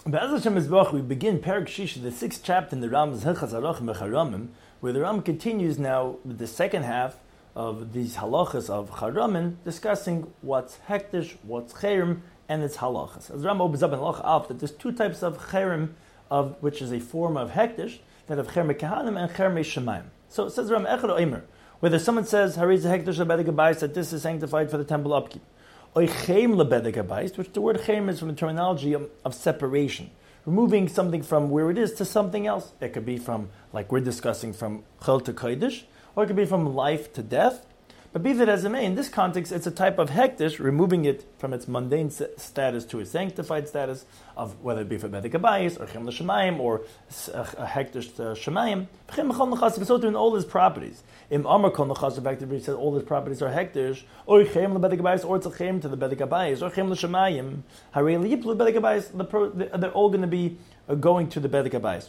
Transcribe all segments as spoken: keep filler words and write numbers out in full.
Be'ez Hashem Yisborach, we begin Perek Shisha, the sixth chapter in the Ram's Hilchas Arachim Becharamim, where the Ram continues now with the second half of these halachas of Charamim, discussing what's hektish, what's cherem, and its halachas. As the Ram opens up in Halach Alf, that there's two types of cherem, of which is a form of hektish, that of cherem kahanim and cherem shemayim. So it says Ram Echad Oimer, whether someone says Hariz hektish lebedek habayis, that this is sanctified for the temple upkeep, Oichem lebedek habayis, which the word cherem is from the terminology of, of separation, removing something from where it is to something else. It could be from, like we're discussing, from chol to kodesh, or it could be from life to death. But be that as it may, in this context, it's a type of hektish, removing it from its mundane status to its sanctified status, of whether it be for bedek habayis, or chem l'shemayim, or a hektish to shemayim. So too in all his properties. Im amar kol nechas, the fact that he said all his properties are hektish, or chem l'bedek habayis, or it's a chem to the bedek habayis, or chem l'shemayim, harei liyip l'bedek habayis, they're all going to be going to the bedek habayis.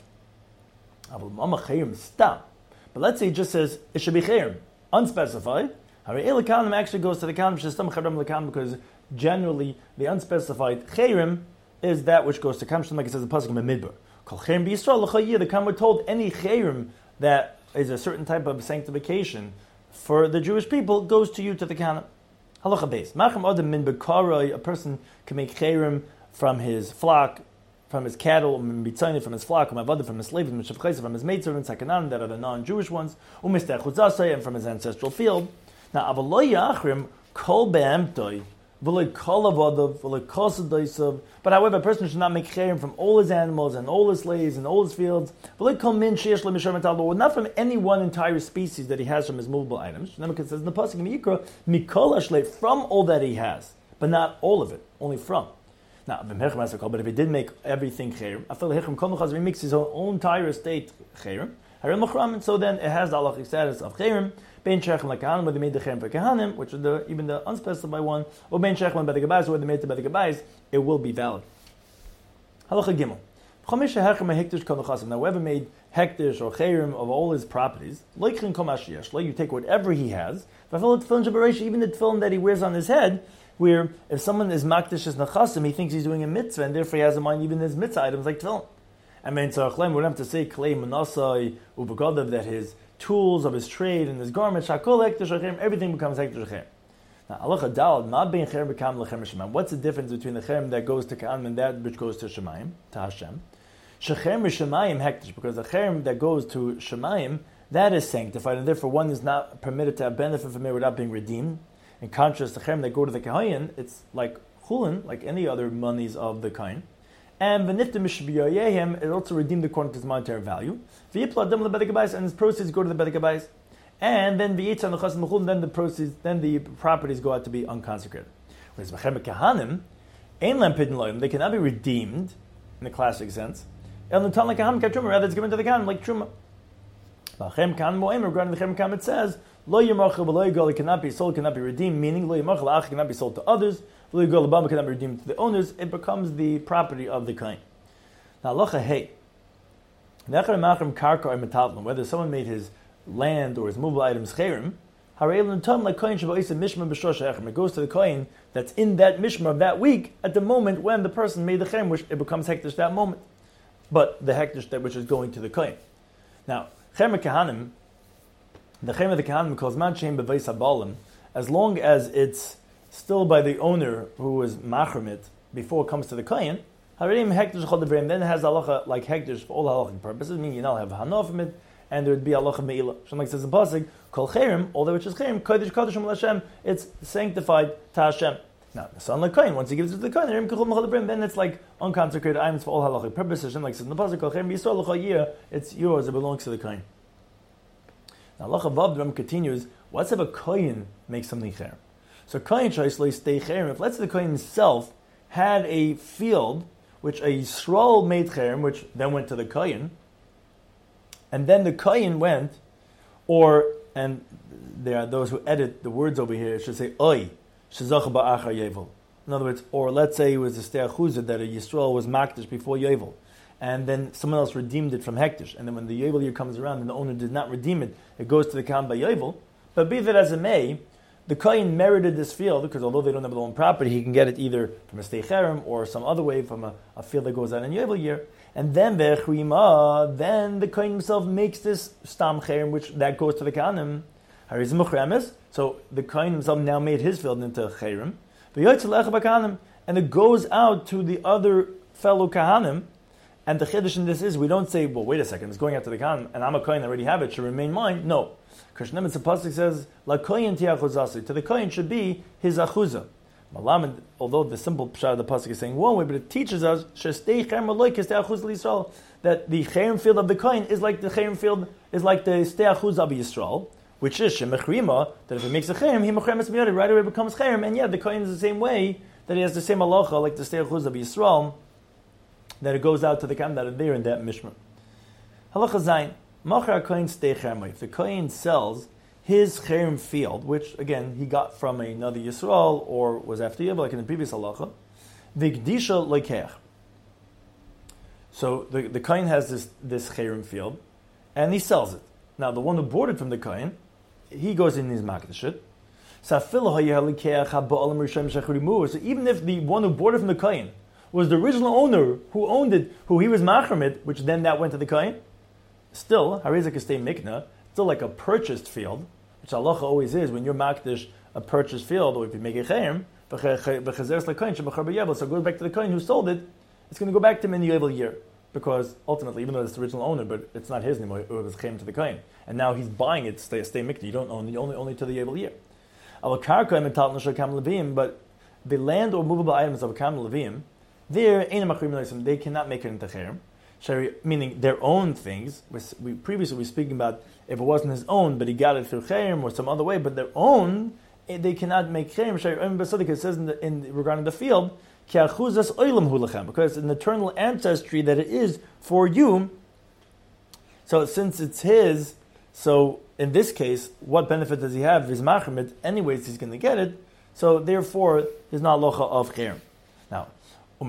But let's say it just says, it should be cherem, unspecified. Harei actually goes to the kanim shestam charam lekam, because generally the unspecified cherem is that which goes to kam, like it says in pasuk in Midbar. Kol cherem b'Yisrael l'chayir. The kam we're told any cherem that is a certain type of sanctification for the Jewish people goes to you, to the kanim. Halacha beis. Machem adam min bekaroi. A person can make cherem from his flock, from his cattle, from his flock, from his slaves, from his maidservants, hakanan, that are the non-Jewish ones, and from his ancestral field. Now, avaloy yachrim kol be'emtoi, v'loy kol avadav, v'loy kol sedaisav. But however, a person should not make cherem from all his animals and all his slaves and all his fields. V'loy kol min sheish le'mishar metal, not from any one entire species that he has from his movable items. Nebuchadnezzar says in the pasuk in Yikra, mikol ashlei, from all that he has, but not all of it, only from. Now, but if he did make everything cherem, he makes his own entire estate cherem, and so then it has the halachic status of cherem. Ben shechem lekahanim, where they made the cherem for kahanim, which is the, even the unspecified one, or ben shechem bedek habayis, where they made the bedek habayis, it will be valid. Halacha gimel. Now, whoever made hektish or cherem of all his properties, you take whatever he has, even the tefillin that he wears on his head, where if someone is makdish as nechasim, he thinks he's doing a mitzvah, and therefore he has in mind even his mitzvah items like tefillin. And then tzarach lem, we don't have to say klei manasai ubegadav, that his tools of his trade and his garments, shakol hektish achem, everything becomes hektish achem. Now, halacha dalad, ma bein cherem bekam lechem shemayim. What's the difference between the cherem that goes to Kaim and that which goes to Shemayim, to Hashem? Shechem shemayim hektish, because the cherem that goes to Shemayim, that is sanctified, and therefore one is not permitted to have benefit from it without being redeemed. In contrast, the cherem that go to the Kahayin, it's like chulin, like any other monies of the kind. And v'nifta mishbiyayehem, it also redeemed according to its monetary value. V'yipla adam lebedek habayis, and its proceeds go to the bedek habayis. And then v'yitzan l'chas mechulin, then the proceeds, then the properties go out to be unconsecrated. Whereas v'chem kahanim, ein lem pidin loyim, they cannot be redeemed in the classic sense. El natan l'kahanim ka truma, rather it's given to the kahanim like truma. V'chem kahanim mo'em, regarding the chem kahanim it says, lo yimachel v'lo yigol, it cannot be sold, cannot be redeemed, meaning lo yimachel ach, cannot be sold to others, v'lo yigol l'bam, cannot be redeemed to the owners, it becomes the property of the kain. Now, halacha hey, whether someone made his land or his movable items cherem, it goes to the coin that's in that mishmar of that week at the moment when the person made the cherem, which it becomes hektish that moment. But the hektish that which is going to the coin. Now, cherem kahanim, the cherem of the kahanim calls man shem b'veis habalim, as long as it's still by the owner who was machrim it before it comes to the kohen, harim hektish chol devreim, then it has halacha like hektish for all halachic purposes, meaning you now have hanof from it, and there would be halacha meila. So like it says in pasuk, kol cherem, all that which is cherem, kodesh kodesh Hashem, it's sanctified to Hashem. Now, the son like kohen, once he gives it to the kohen, harim kachol mechol devreim, then it's like unconsecrated items for all halachic purposes. And like it says in the pasuk, kol cherem yisrael l'chayir, it's yours, it belongs to the kohen. Now, halacha vav, the Ram continues, what's if a kohen makes something cherem? So kohen should stay cherem. If let's say the kohen himself had a field which a Yisrael made cherem, which then went to the kohen, and then the kohen went, or and there are those who edit the words over here. It should say oy shezach ba'achar yevel. In other words, or let's say it was a stei achuzah that a Yisrael was makdish before yevel, and then someone else redeemed it from hektish, and then when the yevel year comes around and the owner did not redeem it, it goes to the kohen by yevel. But be that as it may, the Kohen merited this field because although they don't have their own property, he can get it either from a steicherem or some other way from a, a field that goes out in Yovel year. And then v'echrima, then the Kohen himself makes this stam cherem, which that goes to the Kahanim. Harizim uchremes. So the Kohen himself now made his field into cherem. And it goes out to the other fellow Kahanim. And the chiddush in this is, we don't say, well, wait a second, it's going out to the Kahanim, and I'm a Kohen, I already have it, should remain mine. No. Krishna Mitzvah Pasuk says, La Kohen tiachuzasi. To the Kohen should be his achuzah. Malam, although the simple pshat of the Pasuk is saying one way, but it teaches us, Shestei cherem aloikis te'achuz l'Yisrael, that the cherem field of the Kohen is like the cherem field, is like the stei achuz of Yisrael, which is shemechrima, that if it makes a cherem, he mechremes miyad, right away becomes cherem, and yeah, the Kohen is the same way, that he has the same halacha, like the stei achuz of Yisrael, that it goes out to the Kahanim that are there in that mishmar. Halacha zayin, machar kohen stei cherem. If the Kohen sells his cherem field, which again he got from another Yisrael or was after Yovel, like in the previous halacha, v'gdisha lekeach. So the, the Kohen has this this cherem field, and he sells it. Now the one who bought it from the Kohen, he goes in his makdashit. So even if the one who bought it from the Kohen was the original owner who owned it, who he was machramit, which then that went to the Kohen, still, harizak estei mikna, still like a purchased field, which halacha always is, when you're makdish a purchased field, or if you make a cherem, so it goes back to the Kohen who sold it, it's going to go back to him in the Yovel year, because ultimately, even though it's the original owner, but it's not his anymore, it was cherem to the Kohen, and now he's buying it, stay, stay mikna, you don't own it, you only, only to the Yovel year. But the land or movable items of a kam levim, There, they cannot make it into cherem, meaning their own things. We previously were speaking about if it wasn't his own, but he got it through cherem or some other way, but their own, they cannot make cherem. It says in, the, in regarding the field, because it's an eternal ancestry that it is for you. So since it's his, so in this case, what benefit does he have? If he's machmid, anyways, he's going to get it. So therefore, he's not locha of cherem. Now, and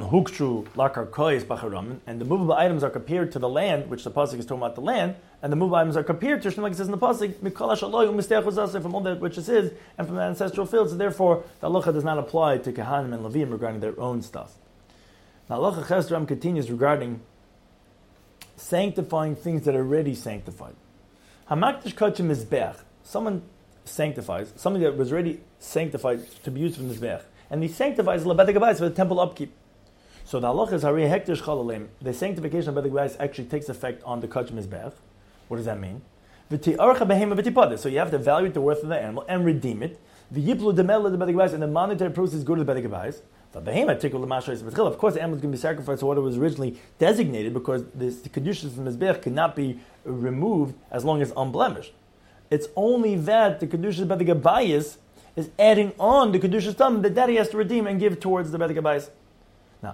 the movable items are compared to the land, which the pasuk is talking about the land, and the movable items are compared to, like it says in the pasuk, from all that which is his, and from the ancestral fields. So therefore, the halacha does not apply to Kahanim and Levim regarding their own stuff. Now, halacha Chesram continues regarding sanctifying things that are already sanctified. Hamakdish kachim mizbech. Someone sanctifies something that was already sanctified to be used for mizbech. And he sanctifies the Bedek Habayis for the temple upkeep. So the halach is Harei Hektish Chalalim. The sanctification of Bedek Habayis actually takes effect on the Kach Mizbech. What does that mean? So you have to evaluate the worth of the animal and redeem it. The Yiplu Demel the Bedek Habayis, and the monetary proceeds go to the Bedek Habayis. Of course, the animal is going to be sacrificed to what it was originally designated, because this, the Kedushas from Mizbech cannot be removed as long as unblemished. It's only that the Kedushas Bedek Habayis is adding on the Kedushas Tam that that he has to redeem and give towards the Bedek Habayis. Now,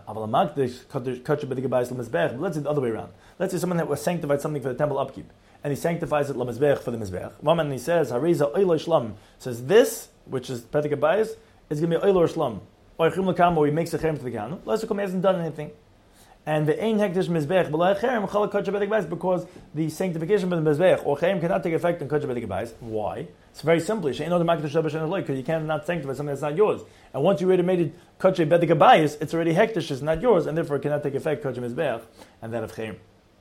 let's say the other way around. Let's say someone that was sanctified something for the temple upkeep, and he sanctifies it lamizbech for the mizbech. And he says, Hareza oilo shlam, says this, which is Bedek Habayis, is going to be oilo shlam. Or he makes a cherem to the Kanu. Let's say he hasn't done anything. And the ein hektish mizbech b'la cherem chalak kach Bedek Habayis, because the sanctification of the mizbech or cherem cannot take effect on kach Bedek Habayis. Why? It's very simple. Because you cannot sanctify something that's not yours. And once you already made it kach Bedek Habayis, it's already hektish, it's not yours, and therefore it cannot take effect kach mizbech and that of cherem.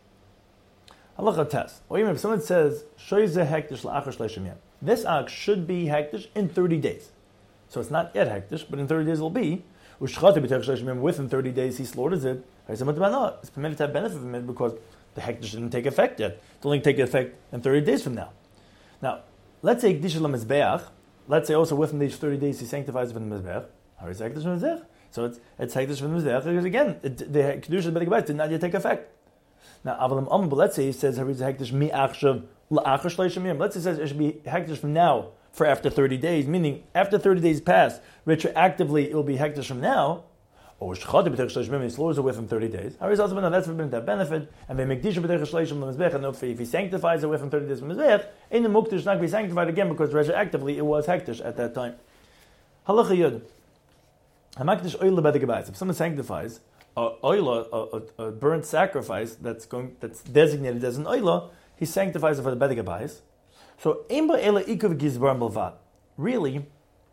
Halacha test. Or even if someone says shoyze hektish la'achar shleishim yom, this act should be hektish in thirty days. So it's not yet hektish, but in thirty days it will be. Within thirty days he slaughters it. It's permitted to have benefit from it because the hektish didn't take effect yet. It's only take effect in thirty days from now. Now, let's say Kedusha Mizbeach. Let's say also within these thirty days he sanctifies it from the Mizbeach. How is hektish from the Mizbeach? So it's it's hektish from the Mizbeach because again, it, the Kedusha Bedek Habayis did not yet take effect. Now, Avalim Am, but let's say he says Hariz hektish mi achshav la'achar shleishim yom. Let's say he says it should be hektish from now for after thirty days, meaning after thirty days pass, retroactively it will be hektish from now. Or he slaughters it within thirty days. How is also no, that's forbidden that benefit, and they make disha b'derech shleishim l'mizbech, and if he sanctifies it within thirty days from mizbech, in the muktish not be sanctified again because retroactively it was hektish at that time. Halacha yud. Hamakdish oil Bedek Habayis. If someone sanctifies a oila, a, a, a burnt sacrifice that's going that's designated as an oila, he sanctifies it for the Bedek Habayis. So imba ela ikav gizbar belvad. really,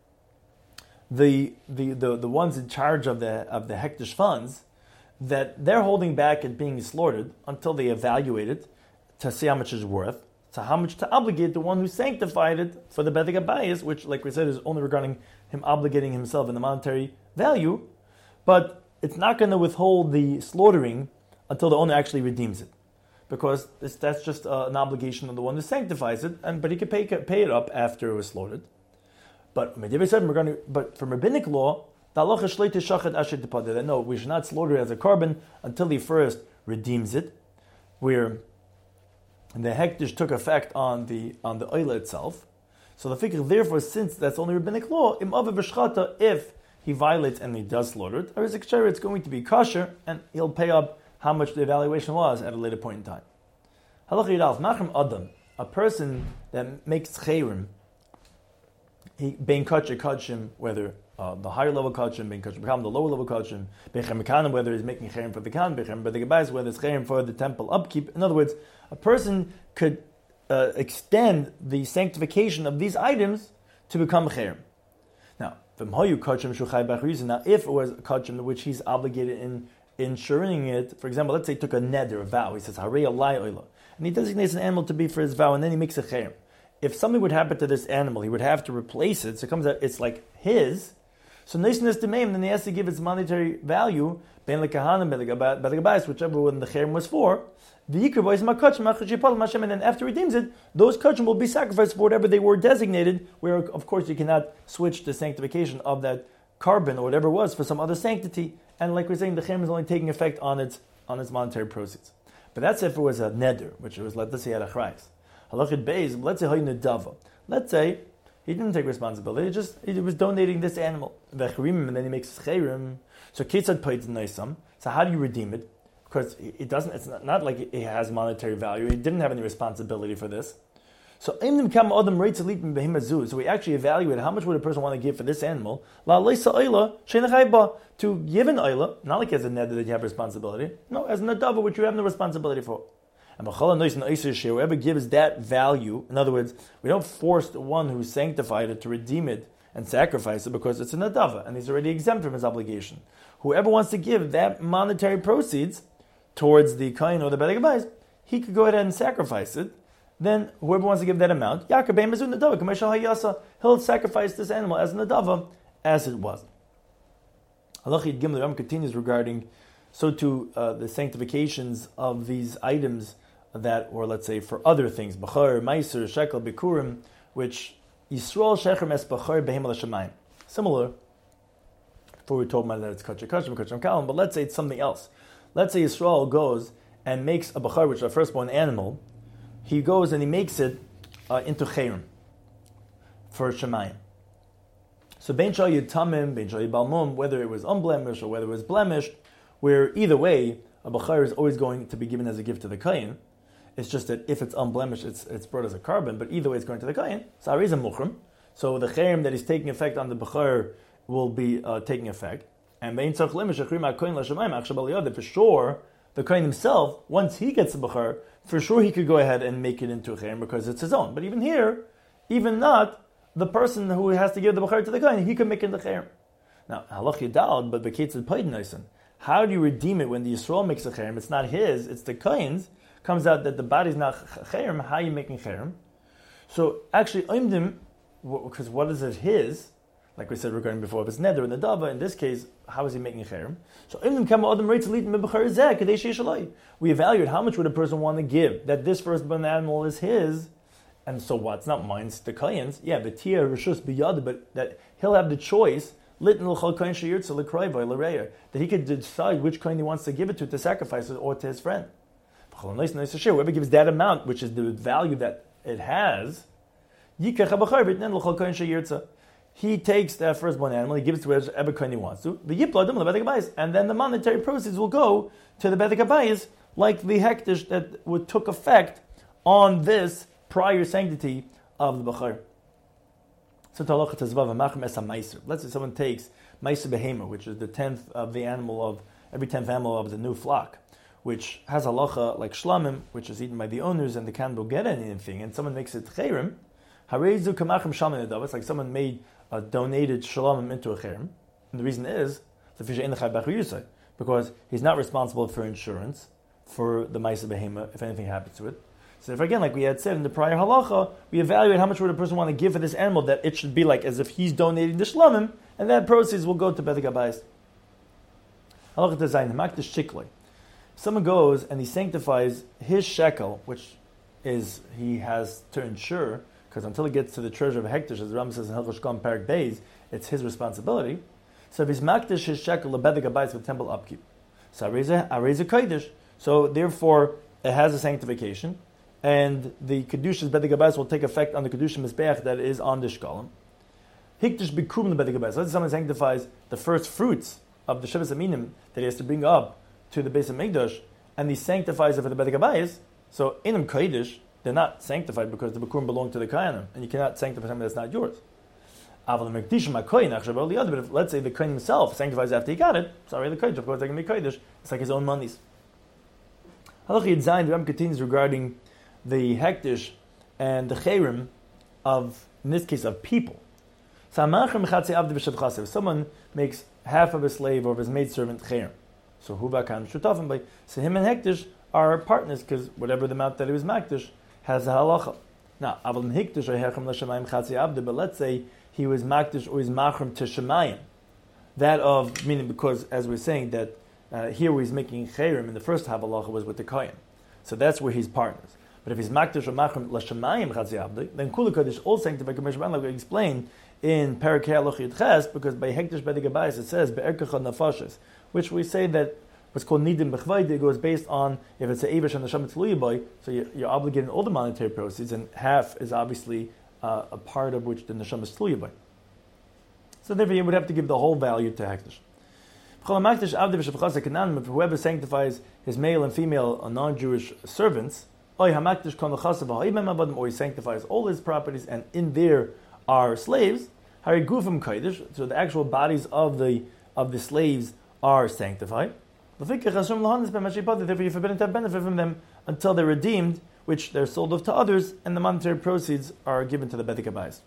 the, the the the ones in charge of the of the hektish funds, that they're holding back at being slaughtered until they evaluate it to see how much it's worth, to how much to obligate the one who sanctified it for the Bedek Abayis, which, like we said, is only regarding him obligating himself in the monetary value, but it's not going to withhold the slaughtering until the owner actually redeems it, because this, that's just uh, an obligation of the one who sanctifies it, and but he could pay pay it up after it was slaughtered. But we're going to, but from rabbinic law, the halacha is shlei tishachet asher tipader, that no, we should not slaughter it as a carbon until he first redeems it, where the hektish took effect on the on the oila itself. So the fikr, therefore, since that's only rabbinic law, im ava b'shchata, if he violates and he does slaughter it, or is it's going to be kosher, and he'll pay up how much the evaluation was at a later point in time. Halacha yidalf, machem adam, a person that makes chayrim, he bein kachir kachim, whether uh, the higher level kachim, bein kachim bekam, the lower level kachim, bein chemikanim, whether he's making chayrim for the kan, bein chayrim for the gebayis, whether it's chayrim for the temple upkeep. In other words, a person could uh, extend the sanctification of these items to become chayrim. Now, now, if it was a kachim which he's obligated in ensuring it, for example, let's say he took a neder, a vow, he says, Harei alai oila, and he designates an animal to be for his vow, and then he makes a chayrim. If something would happen to this animal, he would have to replace it, so it comes out, it's like his, so nisnes demeim, then he has to give its monetary value, ben lekahanim, ben legabayis, whichever one the chayrim was for, the yikr boys makachim, and then after he redeems it, those kachim will be sacrificed for whatever they were designated, where of course you cannot switch the sanctification of that carbon or whatever it was for some other sanctity, and like we're saying, the chayrim is only taking effect on its on its monetary proceeds. But that's if it was a neder, which it was, let's say, at a chrayis. Halachid beis, let's say hayinadava. Let's say he didn't take responsibility; he just he was donating this animal, and then he makes chayrim. So kitzad payt neisam. So how do you redeem it? Because it doesn't. It's not, not like it has monetary value. He didn't have any responsibility for this. So so we actually evaluate how much would a person want to give for this animal to give an oila, not like as a neder that you have responsibility. No, as a nadava which you have no responsibility for. And whoever gives that value, in other words, we don't force the one who sanctified it to redeem it and sacrifice it because it's a nadava and he's already exempt from his obligation. Whoever wants to give that monetary proceeds towards the kain or the bedek abayis, he could go ahead and sacrifice it. Then whoever wants to give that amount, he'll sacrifice this animal as a nadava as it was. Halachid Gimel Ram continues regarding so too uh, the sanctifications of these items that were, let's say, for other things, bachar, meiser, shekel, bikurim, which Yisrael shechem es bachar behem al shamayim. Similar. Before we told about that it's kachar kachar, kachar kalam, but let's say it's something else. Let's say Yisrael goes and makes a bachar, which is a firstborn animal. He goes and he makes it uh, into chayrim for shamayim. So bein shal yitamim, bein shal yibalmum, whether it was unblemished or whether it was blemished, where either way, a bachar is always going to be given as a gift to the kain. It's just that if it's unblemished, it's it's brought as a carbon, but either way it's going to the kain. So a muchrim. So the chayrim that is taking effect on the bachar will be uh, taking effect. And bein tzach lemish achrim ha'kohen l'shamayim achshav aliyad. For sure, the kain himself, once he gets the bachar, for sure he could go ahead and make it into a chayrim because it's his own. But even here, even not, the person who has to give the bachar to the kain, he could make it into chayrim. Now, halach yidal, but beketzed paid noisen. How do you redeem it when the Yisrael makes a chayrim? It's not his, it's the kain's. Comes out that the body's not chayrim. How are you making chayrim? So actually, oimdim, because what is it his? Like we said regarding before, if it's neder and nadava, in this case, how is he making chayrim? So oimdim kama adam reitz litin mebachar zeh kadei sheish alai. We evaluate how much would a person want to give that this firstborn animal is his, and so what? It's not mine, it's the kain's. Yeah, the tia rishus biyad, but that he'll have the choice. That he could decide which coin he wants to give it to to sacrifice it or to his friend. Whoever gives that amount, which is the value that it has, he takes that firstborn animal, he gives it to whatever coin he wants to, and then the monetary proceeds will go to the bedek abayis, like the hektish that would took effect on this prior sanctity of the bachar. So let's say someone takes meiser behema, which is the tenth of the animal of every tenth animal of the new flock, which has halacha like shlamim, which is eaten by the owners and they can't go get anything, and someone makes it chayrim. Harezu kamachim shaman edav. It's like someone made a donated shalom into a cherem. And the reason is because he's not responsible for insurance for the Maisa Behema if anything happens to it. So if again, like we had said in the prior halacha, we evaluate how much would a person want to give for this animal, that it should be like as if he's donating the shlamim, and that proceeds will go to Bedek Abayis. Halacha design makdish shikloi. Someone goes and he sanctifies his shekel, which is he has to insure, because until it gets to the treasure of a hektish, as the Ram says in Hilchos Shkom Parak Beis, it's his responsibility. So if he's makdish his shekel lebedek abayis with temple upkeep, so areza areza kodesh. So therefore, it has a sanctification, and the kedushas bedek abayis will take effect on the kedusha mizbeach that is on the shkalim. Hikdish bikum lebedek abayis. Let's say someone sanctifies the first fruits of the Shivas Aminim that he has to bring up to the base of Mikdash, and he sanctifies it for the bedek abayis. So inam kodesh, they're not sanctified because the bikurim belong to the kayanim, and you cannot sanctify something that's not yours. But if, let's say the kohen himself sanctifies after he got it, sorry, the kohen, of course, they can be kodesh. It's like his own monies. Halacha Yud Zayin, the Ram continues regarding the hektish and the cherim of, in this case, of people. So if someone makes half of a slave or of his maidservant cherim, so huva kan shutafim by, so him and hektish are partners because whatever the amount that he was makdish has a halacha. Now, aval hektish or hechem l'shamayim chatzi abdi, but let's say he was makdish or he's machrim to shemayim. That of, meaning because, as we're saying, that uh, here where he's making cherim in the first halacha was with the kohen. So that's where he's partners. But if he's makdish or machrim l'shamayim chatzi abdi, then kula kodesh all sanctified k'meshban, like we explained in Parakei Halacha Yud Ches, because by hektish bedek abayis it says be'erkecha nafashes, which we say that what's called nidim b'chvayde goes based on if it's an avish and the shem boy, so you're, you're obligating all the monetary proceeds, and half is obviously uh, a part of which the neshama is tluya by. So therefore, you would have to give the whole value to hektish. Whoever sanctifies his male and female uh, non-Jewish servants, or he sanctifies all his properties, and in there are slaves. So the actual bodies of the of the slaves are sanctified. Therefore, you're forbidden to have benefit from them until they're redeemed, which they're sold off to others, and the monetary proceeds are given to the bedek abayis.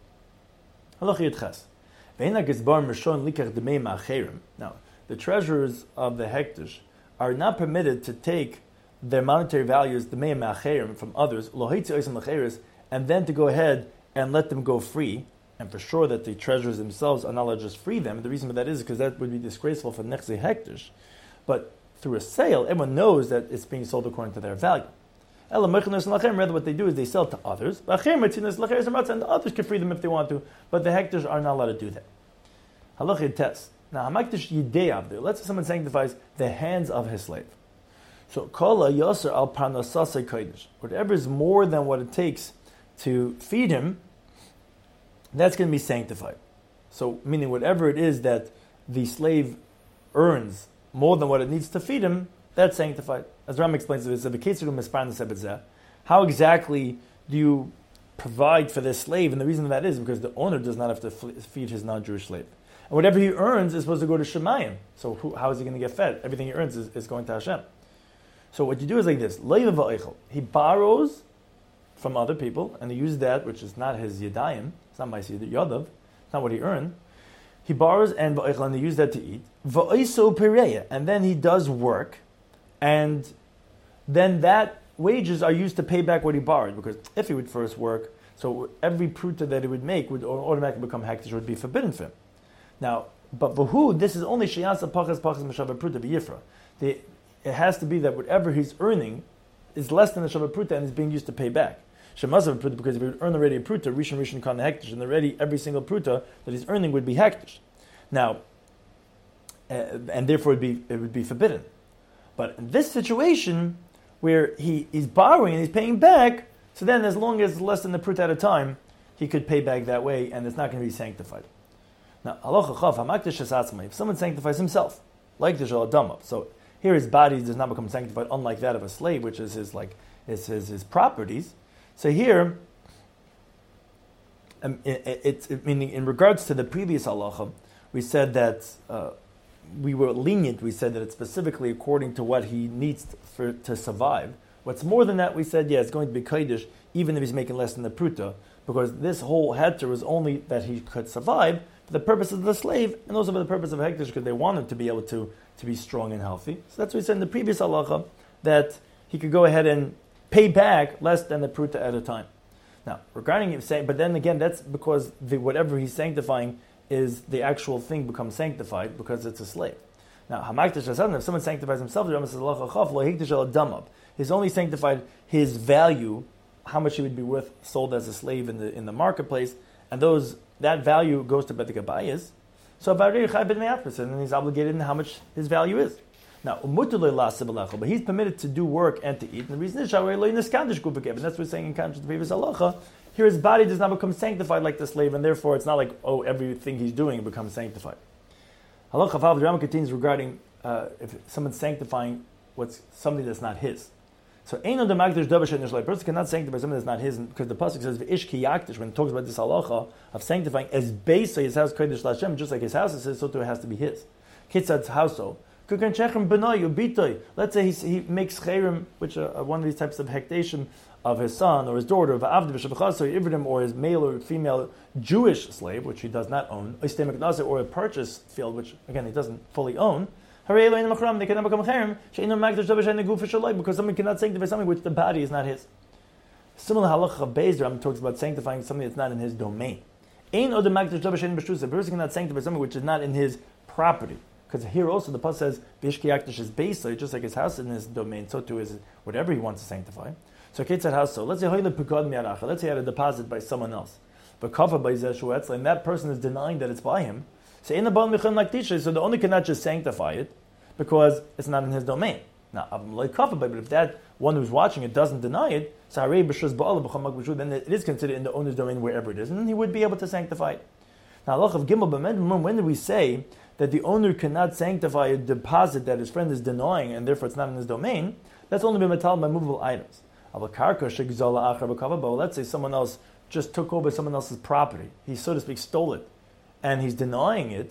Now, the treasurers of the hektish are not permitted to take their monetary values, the meim ma'acherim, from others, and then to go ahead and let them go free. And for sure that the treasurers themselves are not allowed to just free them. The reason for that is because that would be disgraceful for nechzei hektish. But through a sale, everyone knows that it's being sold according to their value. Rather, what they do is they sell to others, and the others can free them if they want to, but the hektish are not allowed to do that. Halacha test. Now, let's say someone sanctifies the hands of his slave. So, kala yasser al parnasasei kodesh. Whatever is more than what it takes to feed him, that's going to be sanctified. So, meaning whatever it is that the slave earns more than what it needs to feed him, that's sanctified. As Ram explains it, how exactly do you provide for this slave? And the reason for that is because the owner does not have to feed his non-Jewish slave. And whatever he earns is supposed to go to Shemayim. So who, how is he going to get fed? Everything he earns is, is going to Hashem. So what you do is like this. He borrows from other people, and he uses that, which is not his yadayim. It's not my yadav. It's not what he earned. He borrows and and he uses that to eat. And then he does work, and then that wages are used to pay back what he borrowed. Because if he would first work, so every pruta that he would make would automatically become hektish, would be forbidden for him. Now, but v'hu, this is only sheyasa pachas pachas m'shavar pruta b'yifra. It has to be that whatever he's earning is less than the shavar pruta and is being used to pay back. Shemasav pruta, because if he would earn already a pruta, rishon rishon kan hektish, and already every single pruta that he's earning would be hektish. Now, uh, and therefore it would be it would be forbidden. But in this situation where he is borrowing and he's paying back, so then as long as it's less than the pruta at a time, he could pay back that way, and it's not going to be sanctified. Now, if someone sanctifies himself, like the Shaladamah, so here his body does not become sanctified, unlike that of a slave, which is his like is his, his properties. So here, um, it, it's it, meaning in regards to the previous halacha, we said that uh, we were lenient. We said that it's specifically according to what he needs for to survive, What's more than that, we said, yeah, it's going to be kodesh, even if he's making less than the pruta, because this whole heter was only that he could survive for the purpose of the slave, and also for the purpose of hekdesh, because they wanted to be able to, to be strong and healthy. So that's what we said in the previous halacha, that he could go ahead and pay back less than the pruta at a time. Now, regarding him saying, but then again, that's because the, whatever he's sanctifying is the actual thing becomes sanctified because it's a slave. Now, hamakdash hasadim, if someone sanctifies himself, the Rambam says, halacha chaf lo hekdesh el damab. He's only sanctified his value, how much he would be worth sold as a slave in the in the marketplace, and those that value goes to Beit HaGabayis. So and then he's obligated in how much his value is. Now, but he's permitted to do work and to eat. And the reason is, and that's what we're saying in contrast to the previous halacha. Here his body does not become sanctified like the slave, and therefore it's not like, oh, everything he's doing becomes sanctified. Halacha Vav, the Rambam continues regarding uh, if someone's sanctifying what's something that's not his. So, Ein Od Magdash Davar She'ein Shloi. A person cannot sanctify something that's not his, because the pasuk says V'ish Ki Yakdish, when it talks about this halacha of sanctifying as base his house kodesh Lashem, just like his house it says, so too it has to be his. Kitzad's household. Let's say he, he makes chayrim, which are one of these types of hekdashim of his son or his daughter, of avdim or his male or female Jewish slave, which he does not own, or a purchase field, which again he doesn't fully own. They cannot become chayrim because someone cannot sanctify something which the body is not his. Similar halacha of Beis, Rambam talks about sanctifying something that's not in his domain. A person cannot sanctify something which is not in his property. Because here also the pasuk says V'ishki Yakdish is based, so just like his house is in his domain, so too is whatever he wants to sanctify. So Ketzad house, so let's say let's say he had a deposit by someone else, but Kafa by Zeshuetz, and that person is denying that it's by him. So in the so the owner cannot just sanctify it because it's not in his domain. Now, like Kafa, but if that one who's watching it doesn't deny it, so then it is considered in the owner's domain wherever it is, and then he would be able to sanctify it. Now, of Gimel, when did we say that the owner cannot sanctify a deposit that his friend is denying, and therefore it's not in his domain? That's only been metal by movable items. Let's say someone else just took over someone else's property. He, so to speak, stole it, and he's denying it.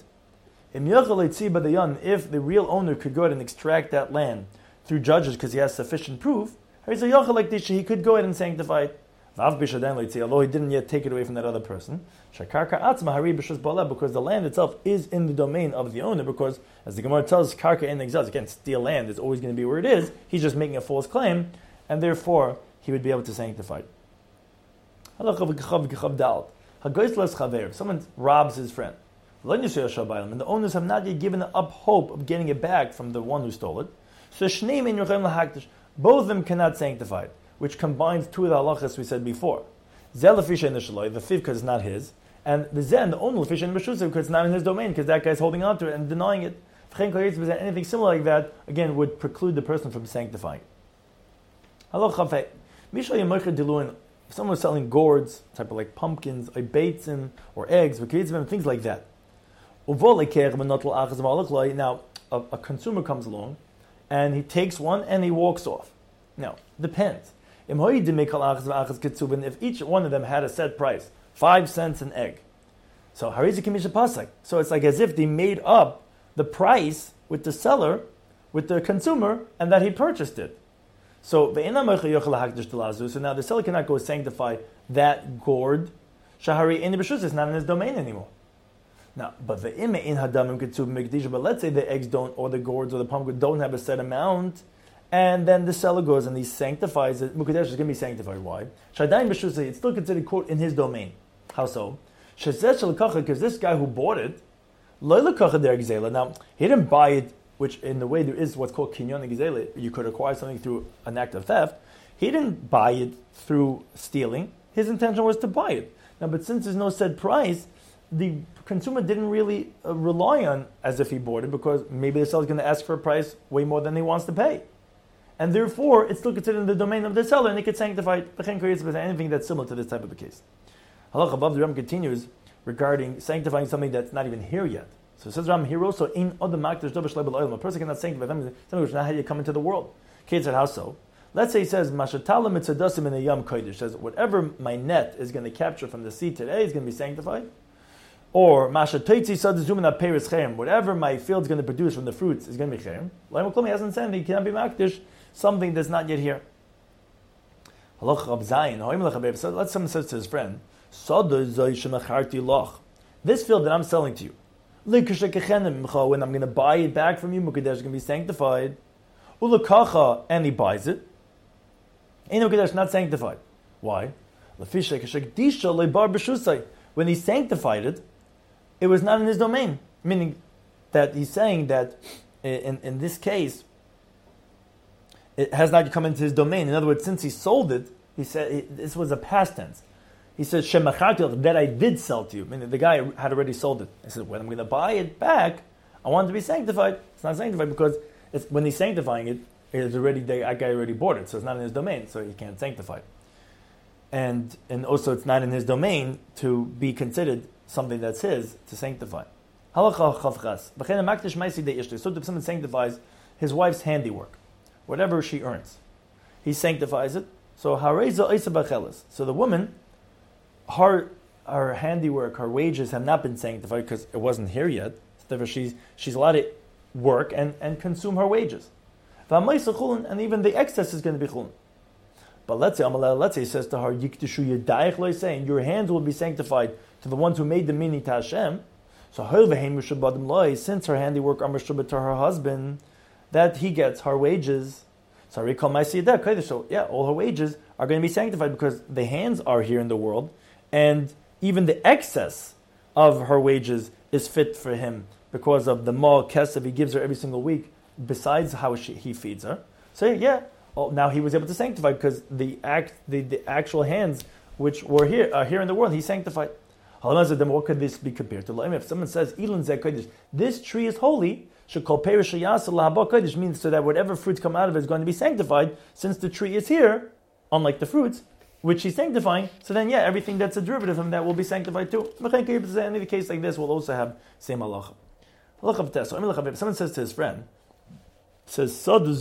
If the real owner could go ahead and extract that land through judges because he has sufficient proof, he could go ahead and sanctify it. Although he didn't yet take it away from that other person, because the land itself is in the domain of the owner, because as the Gemara tells, karka in exils, again, steal land is always going to be where it is, he's just making a false claim, and therefore he would be able to sanctify it. If someone robs his friend, and the owners have not yet given up hope of getting it back from the one who stole it, so both of them cannot sanctify it, which combines two of the halachas we said before. The thief because it's not his, and the zen, the owner, because it's not in his domain, because that guy's holding on to it and denying it. Anything similar like that, again, would preclude the person from sanctifying. If someone was selling gourds, type of like pumpkins, or beitzim, or eggs, things like that. Now, a, a consumer comes along, and he takes one, and he walks off. Now, depends. If each one of them had a set price, five cents an egg, so so it's like as if they made up the price with the seller, with the consumer, and that he purchased it. So, so now the seller cannot go sanctify that gourd. Shahari in the b'shus is not in his domain anymore. Now, but the ime in hadamim ketub mikdisha. But let's say the eggs don't, or the gourds, or the pumpkin don't have a set amount. And then the seller goes and he sanctifies it. Mukadesh is going to be sanctified. Why? Shadaim b'shusay, it's still considered, quote, in his domain. How so? Because this guy who bought it, now, he didn't buy it, which in the way there is what's called kinyon gzela, you could acquire something through an act of theft. He didn't buy it through stealing. His intention was to buy it. Now, but since there's no set price, the consumer didn't really uh, rely on as if he bought it, because maybe the seller's going to ask for a price way more than he wants to pay. And therefore, it's still considered in the domain of the seller, and he could sanctify it. Anything that's similar to this type of a case. Halach above the Ram continues regarding sanctifying something that's not even here yet. So it says Ram here also, in other makdash davar shelo b'olam. A person cannot sanctify something which is not how you come into the world. Kate said, how so? Let's say he says, Mashatala mitzadasim in a yam kodesh. Says, whatever my net is going to capture from the sea today is going to be sanctified. Or Mashataytzi sadazumina peris cherem. Whatever my field's going to produce from the fruits is going to be cherem. He hasn't said he cannot be makdash something that's not yet here. Halach Rab Zayin, so let's someone says to his friend, this field that I'm selling to you, when I'm going to buy it back from you, Mukadesh is going to be sanctified. Ulakacha, and he buys it. Ein Mukadesh not sanctified. Why? When he sanctified it, it was not in his domain. Meaning that he's saying that in, in this case, it has not come into his domain. In other words, since he sold it, he said it, this was a past tense. He said, "Shemacharti," that I did sell to you. Meaning the guy had already sold it. He said, when I'm going to buy it back, I want it to be sanctified. It's not sanctified because it's, when he's sanctifying it, it's already the guy already bought it, so it's not in his domain, so he can't sanctify it. And and also, it's not in his domain to be considered something that's his to sanctify. Halacha chavchas. B'chein makdish ma'aseh de ishto. So if someone sanctifies his wife's handiwork, whatever she earns, he sanctifies it. So hareza isa b'cheles. So the woman, her her handiwork, her wages have not been sanctified because it wasn't here yet. Therefore, she's she's allowed to work and, and consume her wages. And even the excess is going to be chulun. But let's say let's say he says to her, "Yikdishu yadayich lo," saying your hands will be sanctified to the ones who made the mini to Hashem. So since her handiwork are mishubah to her husband, that he gets her wages. So yeah, all her wages are going to be sanctified because the hands are here in the world, and even the excess of her wages is fit for him because of the mal kesef he gives her every single week, besides how she, he feeds her. So yeah, well, now he was able to sanctify because the act, the, the actual hands which were here are here in the world, he sanctified. Then what could this be compared to? If someone says this tree is holy, means so that whatever fruits come out of it is going to be sanctified, since the tree is here, unlike the fruits which he's sanctifying. So then, yeah, everything that's a derivative of him that will be sanctified too. In the case like this, will also have same halacha. If someone says to his friend, says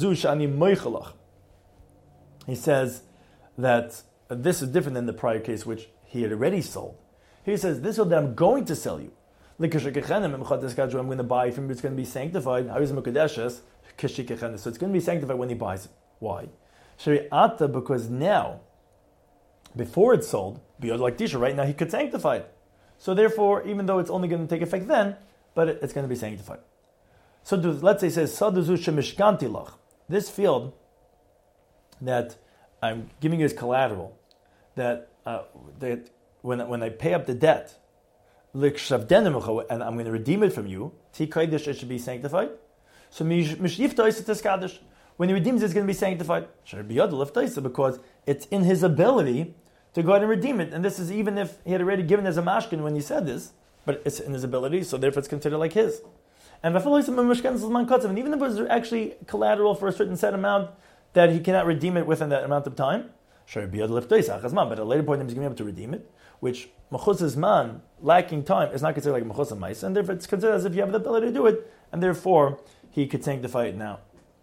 he says that this is different than the prior case which he had already sold. He says, this is that I'm going to sell you. I'm going to buy from you, it's going to be sanctified. So it's going to be sanctified when he buys it. Why? Because now, before it's sold, like Tisha, right now he could sanctify it. So therefore, even though it's only going to take effect then, but it's going to be sanctified. So let's say it says, this field that I'm giving you as collateral, that uh, that when when I pay up the debt, and I'm going to redeem it from you, it should be sanctified. So when he redeems it, it's going to be sanctified. Because it's in his ability to go ahead and redeem it. And this is even if he had already given as a mashkin when he said this, but it's in his ability, so therefore it's considered like his. And even if it was actually collateral for a certain set amount, that he cannot redeem it within that amount of time, but at a later point he's going to be able to redeem it, which mechusas man, lacking time, is not considered like mechusas mais, and therefore it's considered as if you have the ability to do it, and therefore he could sanctify it now.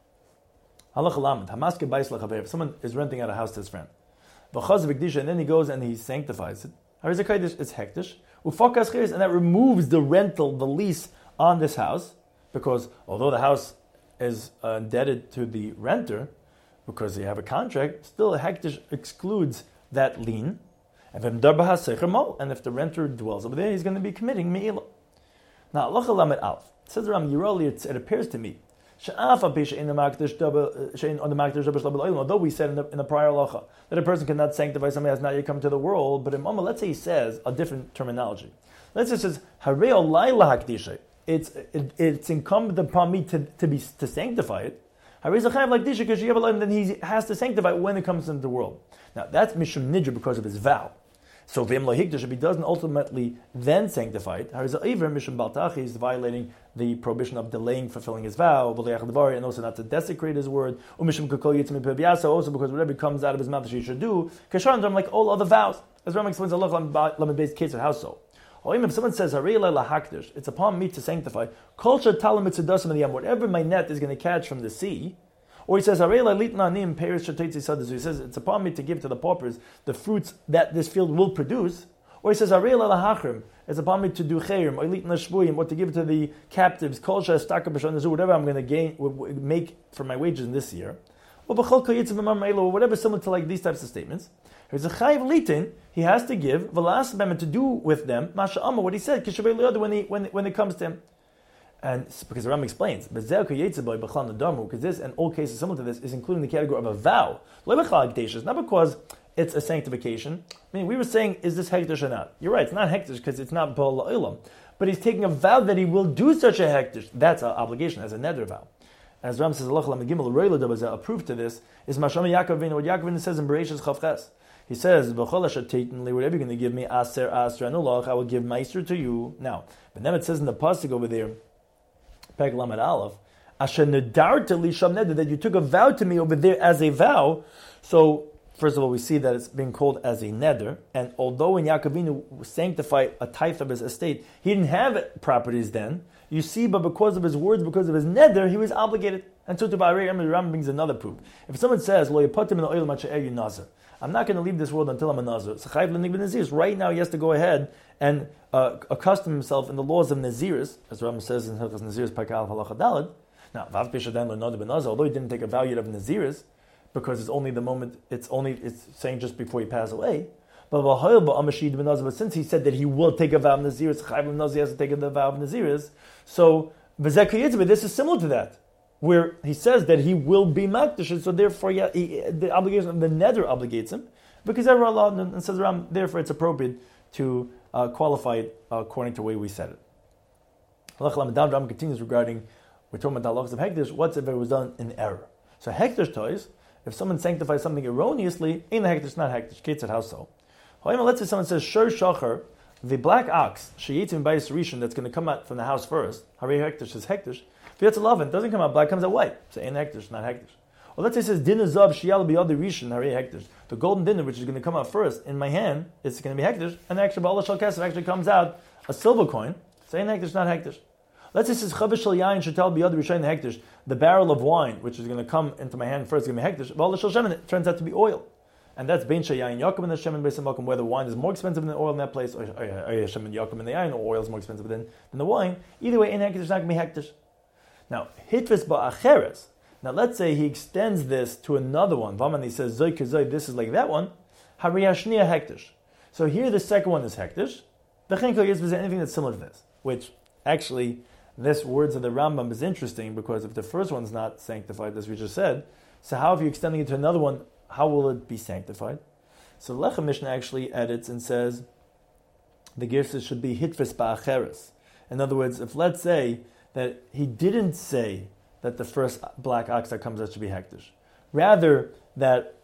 If someone is renting out a house to his friend, and then he goes and he sanctifies it, it's hektish, and that removes the rental, the lease on this house, because although the house is uh, indebted to the renter, because you have a contract, still hektish excludes that lien. And if the renter dwells over there, he's going to be committing me'ilah. Now, Allah Lamed Alf says around Yeroli, it appears to me, although we said in the, in the prior halacha that a person cannot sanctify somebody who has not yet come to the world, but in Mama, let's say he says a different terminology. Let's say it says, it's, it, it's incumbent upon me to, to be to sanctify it. Then he has to sanctify it when it comes into the world. Now that's Mishum Nidra because of his vow. So if he doesn't ultimately then sanctify it, he's violating the prohibition of delaying fulfilling his vow, and also not to desecrate his word, also because whatever comes out of his mouth he should do, like all other vows. As Ram explains, Allah based case of how so. If someone says, it's upon me to sanctify, whatever my net is going to catch from the sea, or he says, he says, it's upon me to give to the paupers the fruits that this field will produce, or he says, it's upon me to do chayrim, or to give to the captives, whatever I'm going to gain, make for my wages in this year. or whatever similar to like these types of statements. There's a chayiv litin. He has to give velas b'em to do with them masha amma what he said when he when when it comes to him. And because the Ram explains, because this and all cases similar to this is including the category of a vow, not because it's a sanctification. I mean, we were saying, is this hektish or not? You're right, it's not hektish because it's not b'al la'ilam, but he's taking a vow that he will do such a hektish. That's an obligation as a neder vow. As Ram says, a proof to this is Mashama Yaakov, what Yaakov says in Bereshis Chavches. He says, whatever you're going to give me, aser aser anulach, I will give meiser to you. Now, but then it says in the pasuk over there, Peg Lamed Aleph, Asher nedarta li sham neder, that you took a vow to me over there as a vow. So, first of all, we see that it's being called as a neder, and although when Yaakovinu sanctified a tithe of his estate, he didn't have properties then. You see, but because of his words, because of his neder, he was obligated. And so to Ba'arei, the Rambam brings another proof. If someone says, Lo yapatim in the oil machaer nazar, I'm not going to leave this world until I'm a nazir. Right now, he has to go ahead and uh, accustom himself in the laws of naziris, as Rambam says in Hilchos Naziris Pakal Halacha Daled. Now, Vav Peshadan Lo Nod Ben Nazir, although he didn't take a vow yet of naziris, because it's only the moment, it's only it's saying just before he passes away. But since he said that he will take a vow of naziris, he has to take a vow of naziris. So this is similar to that, where he says that he will be makdash, so therefore yeah, he, the obligation of the neder obligates him, because everyone allowed, and says Ram, therefore it's appropriate to uh, qualify it uh, according to the way we said it. Ram continues regarding, we're talking about the halachas of hekdesh, what's if it was done in error? So hekdesh toys, if someone sanctifies something erroneously, in the hekdesh, not hekdesh, Ketzad, how so? Let's say someone says, Shur Shachar, the black ox, sheyitzim bayis rishon, that's going to come out from the house first, Harei hekdesh is hekdesh. If it's eleven, it doesn't come out black, it comes out white. So in hekdesh, not hekdesh. Or let's say it says dinner zav shiyal biyadi rishon harei hekdesh. The golden dinner, which is going to come out first in my hand, it's going to be hekdesh, and actually ba'ala shal kesef actually comes out a silver coin. So in hekdesh, not hekdesh. Let's say it says chavish shal yain shetal biyadi rishon hekdesh. The barrel of wine, which is going to come into my hand first, is going to be hekdesh. Ba'ala shal shemen, it turns out to be oil. And that's bein shayayin yakum in the shemen beis hamakom, whether wine is more expensive than oil in that place, or shemen yakum in the yain, or oil is more expensive than, than the wine. Either way, in hekdesh, it's not going to be hekdesh. Now, hitvis ba'acheres. Now, let's say he extends this to another one. Vaman, he says zoy kezoy. This is like that one. Hariyashniya hekdesh. So here, the second one is hekdesh. V'chein kol yizbez, anything that's similar to this. Which actually, this words of the Rambam is interesting, because if the first one's not sanctified, as we just said, so how if you're extending it to another one? How will it be sanctified? So Lechem Mishnah actually edits and says the girsa should be hitvis ba'acheres. In other words, if let's say that he didn't say that the first black ox that comes out should be hekdesh, rather that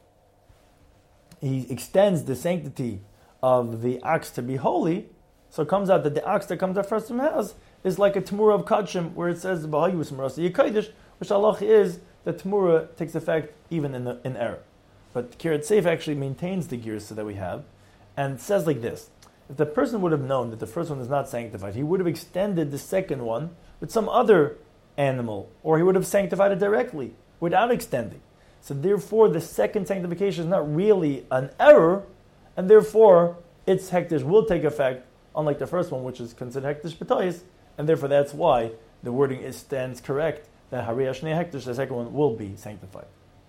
he extends the sanctity of the ox to be holy, so it comes out that the ox that comes out first from the house is like a tamura of kachim, where it says b'hayus marasa yekaydish, which halach is that tamura takes effect even in the, in error. But Kiryat Seif actually maintains the girsa that we have, and says like this: if the person would have known that the first one is not sanctified, he would have extended the second one with some other animal, or he would have sanctified it directly without extending. So therefore, the second sanctification is not really an error, and therefore its hekdesh will take effect, unlike the first one, which is considered hekdesh b'tois, and therefore that's why the wording is, stands correct that hariyah shnei hekdesh, the second one, will be sanctified.